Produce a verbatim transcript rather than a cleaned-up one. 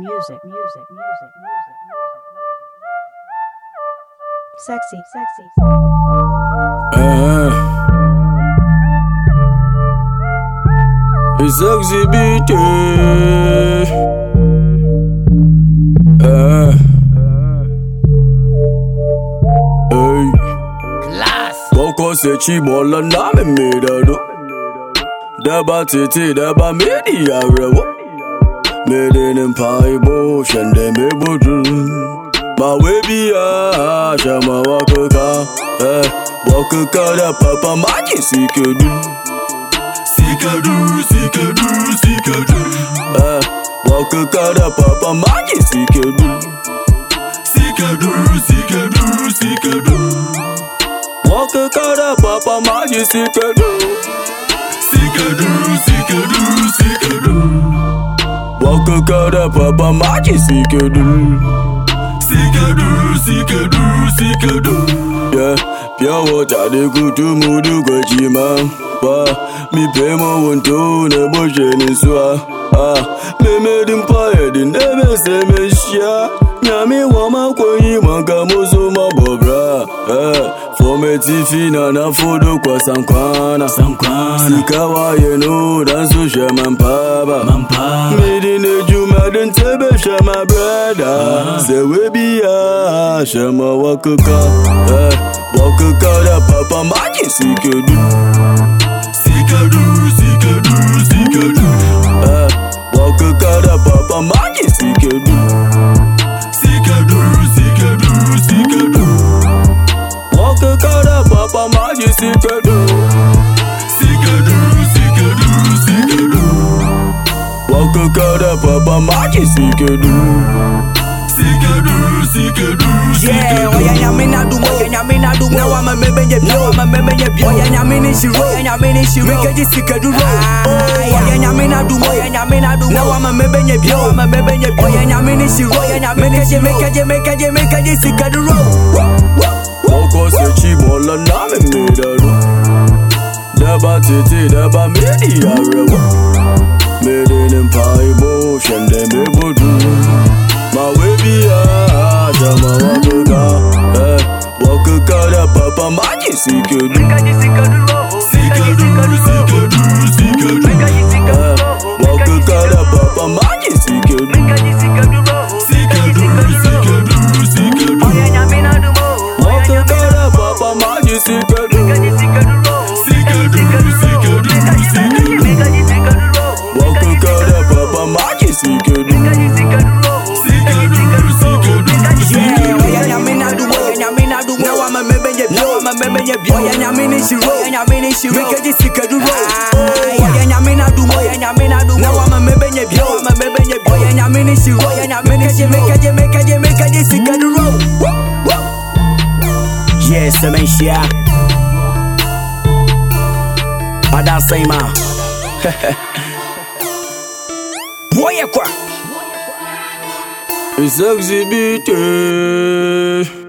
music, music, music, music, sexy, sexy. Uh, it's exhibited. Uh, hey. Class. Boko se chibola na me medado. Daba titi daba media rewo. Made in paibo shende me bodru. Ma we be a shama wakaka. Eh, wakaka da papa maji sikadu. Sikadu, sikadu, sikadu. Eh, wakaka da papa maji sikadu. Sikadu, sikadu, sikadu. Wakaka da papa maji sikadu. Sikadu, sikadu, sikadu. Wakaka da papa maji sikadu. Sikadu, sikadu, sikadu. Yeah, pure water de kutu mudu kwa chima. Wa, mi pemo wonto ne boje ni swa. Ah, me me dimpa e di nebe se me shia. Nyami wama kwa yima kamusu mabobra. Eh, for me tifi na na fodo kwa sankwana. Sankwana. Sikawa yeno dansu shema mpaba. Mpaba. Midi ne juma den tebe shema brada. Se we biya shema wakaka. Eh, wakaka da papa maji sikadu. Sikadu, sikadu, sikadu. Eh, wakaka da papa maji sikadu. Sikadu, sikadu, sikadu. Wakaka da papa maji sikadu. Sikadu, sikadu, sikadu. Wakaka da papa maji sikadu. Sikadu, sikadu, sikadu. Yeah, oya nyamina dumo, oya nyamina dumo. Now I'm a mebenye bio, I'm a mebenye bio. Oya nyamini shiro, oya nyamini shiro. Mikaji sikadu ro. Oya nyamina dumo, oya nyamina dumo. Now I'm a mebenye bio, I'm a mebenye bio. Oya nyamini shiro, oya nyamini shiro. Mikaji, mikaji, mikaji sikadu ro. Boko se chibola na me medado. Daba titi daba media rewo. Made in paibo shende me bodu. Ma we be a shama wakaka. Eh, wakaka da papa maji sikadu. Mikaji sikadu ro. Sikadu, sikadu, sikadu. Eh, wakaka da papa maji sikadu. Mikaji sikadu ro. Sikadu, sikadu, sikadu. Oya nyamina dumo. Wakaka da papa maji sikadu. Mikaji sikadu ro. Sikadu, sikadu, sikadu. Mikaji sikadu ro. Wakaka da papa maji sikadu. Mikaji sikadu ro. Sikadu, sikadu, Yeah, oya nyamina dumo, oya nyamina dumo. Now I'm a mebenye bio, I'm a mebenye bio. Oya nyamini shiro, oya nyamini shiro. Mikaji sikadu ro. Oya nyamina dumo, oya nyamina dumo. Now I'm a mebenye bio, I'm a mebenye bio. Oya nyamini shiro, oya nyamini shiro. Mikaji, mikaji, mikaji sikadu ro. Yes, semenshia. Ada Saima. Boye kwa. it's exhibited.